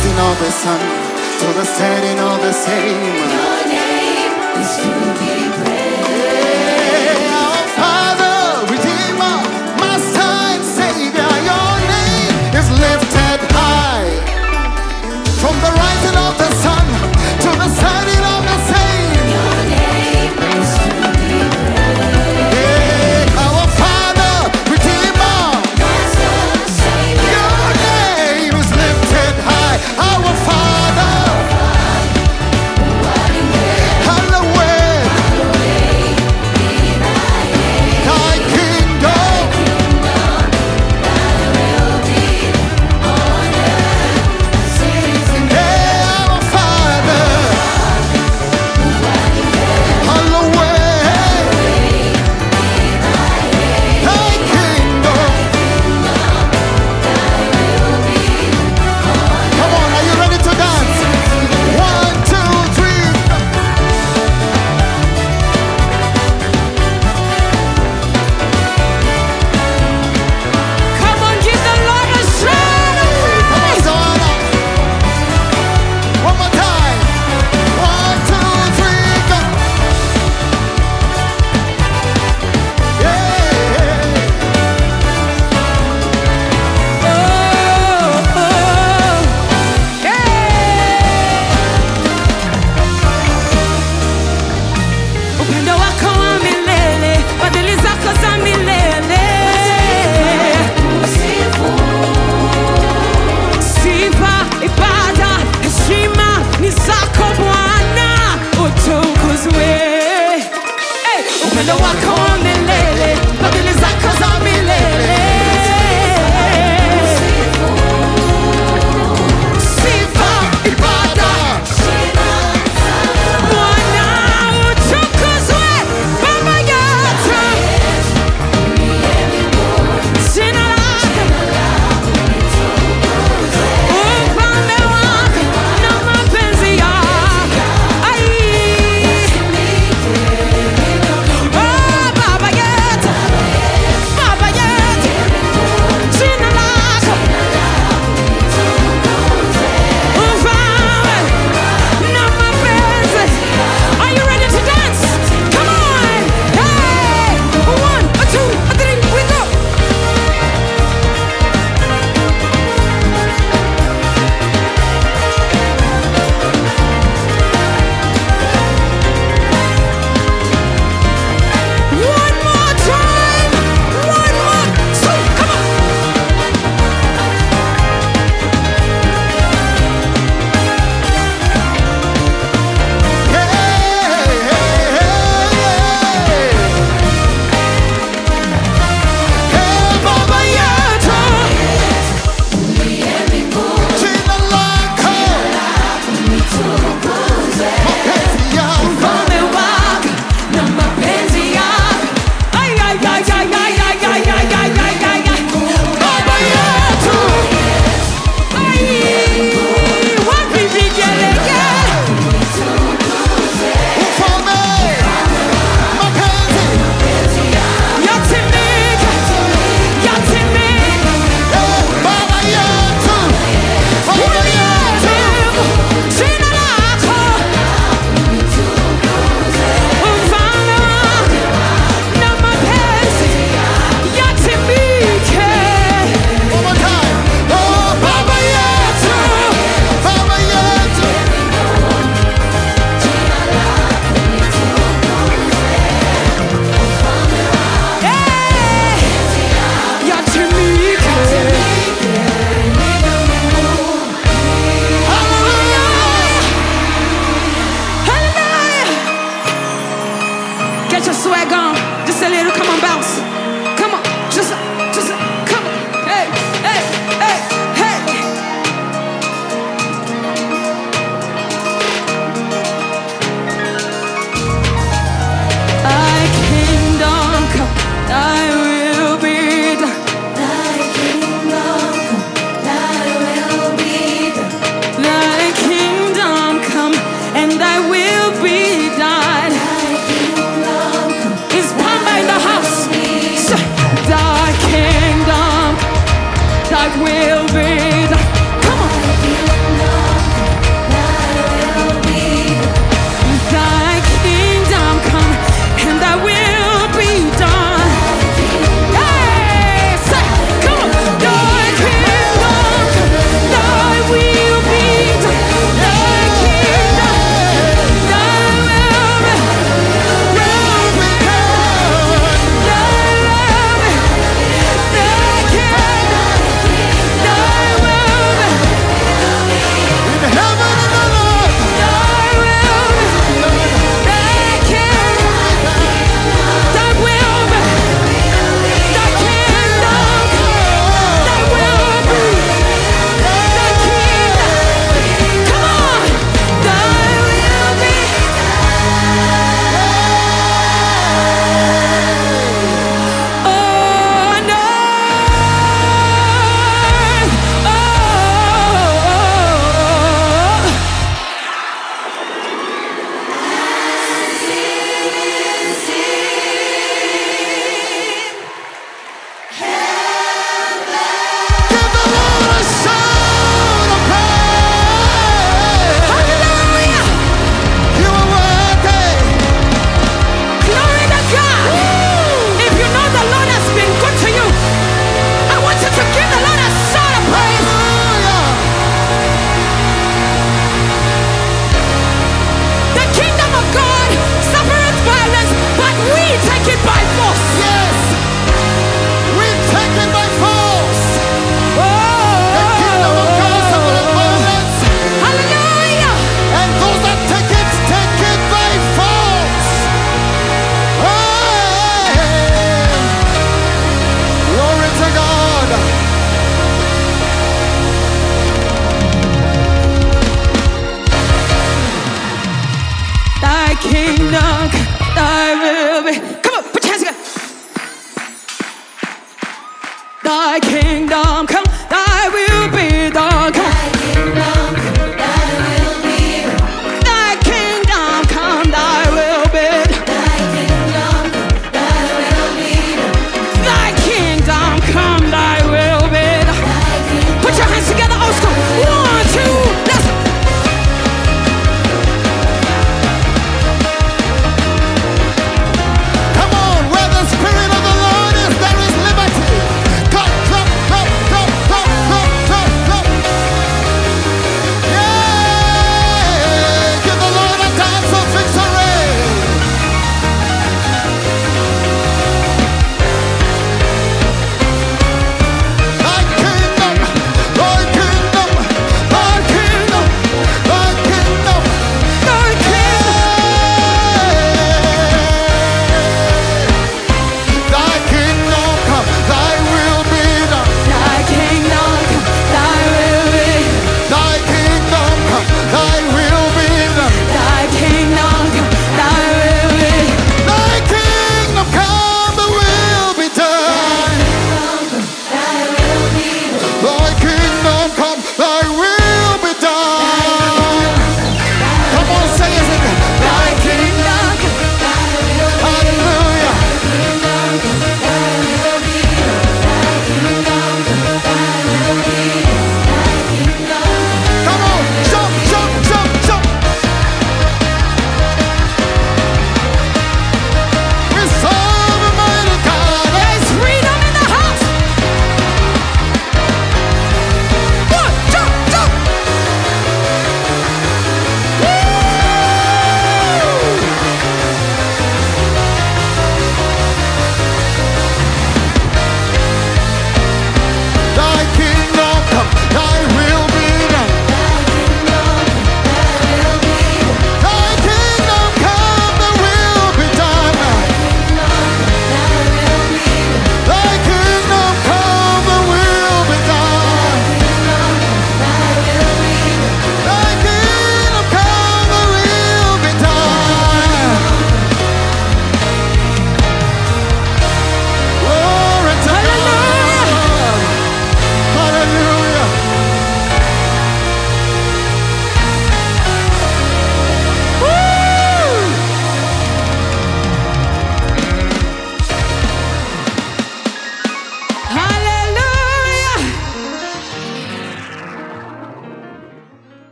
rising of the sun to the setting of the same. Your name is to be praised. Our Father, Redeemer, Master and Savior, your name is lifted high. From the rising of the sun to the setting of the same. Your name is to be praised. Our Father, Redeemer, Master, Savior, your name is lifted high. Our Father, hallowed be thy kingdom. Our Father, hallowed thy kingdom. Come on, are you ready to dance? 1, 2, 3. Come on, give the Lord a shout of Come on, praise. Zoana. One more time. 1, 2, 3, go. Yeah. Upendo wako wa milele, fadhili zako za milele. Sifa, ibada, heshima ni zako Bwana, utukuzwe. Upendo wako wa milele, fadhili zako za milele. Sifa, ibada, Bwana, utukuzwe. Baba yetu, jina lako, ufalme wako na mapenzi yako. Ai. Oh, Baba yetu, jina lako, ufalme na mapenzi. Are you ready to dance? Come on! Hey! 1, 2, 3, we go! One more time! 1 more, 2, come on! Baba yetu, ufalme wako na mapenzi yako. Ay, ay, ay, ay, ay, ay, ay, ay, ay, ay, ay, ay. Baba yetu, ay, wapi vigelegele? Yatimike, yatimike. Jina lako, ufalme wako na mapenzi yatimike. Baba yetu, yatimike. Hallelujah. Get your swag on. Just a little, come on, bounce. Come on, just come on. Hey, hey, hey, hey. Thy kingdom come, thy will be done. Thy kingdom come, thy will be done. Thy kingdom come and thy will be done. Is Pamba in the house? Thy kingdom, thy will be